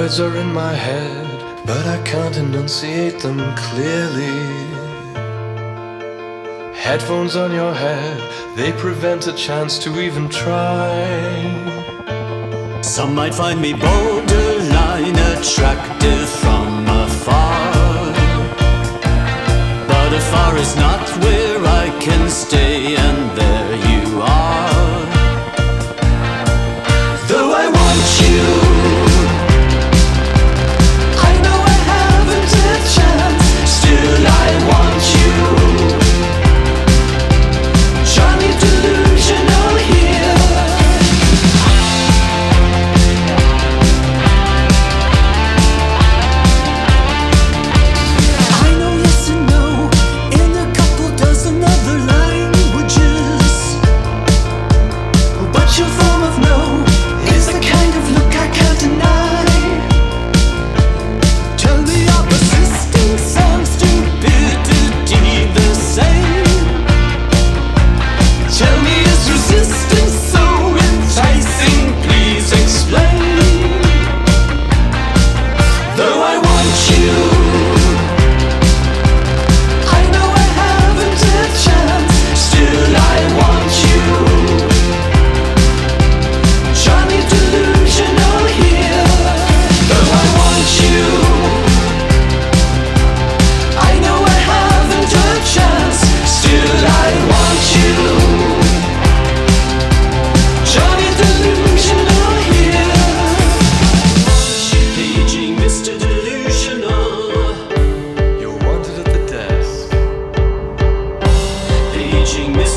Words are in my head, but I can't enunciate them clearly. Headphones on your head, they prevent a chance to even try. Some might find me borderline attractive from afar, but afar is not where I can stay, and there you are. Though I want you, I know I haven't a chance, still I want you. Johnny Delusional here. I know yes and no in a couple dozen other languages, but your form of no is the kind of look I can't deny. Tell me our persisting sound stupidity the same. Tell me, is resistance so enticing? Please explain. Though I want you, I know I haven't a chance, still I want you. Johnny Delusional here. Though I want you, I know I haven't a chance, still I want you. Johnny Delusional here. Paging Mr. Delusional. You're wanted at the desk. Paging Mr.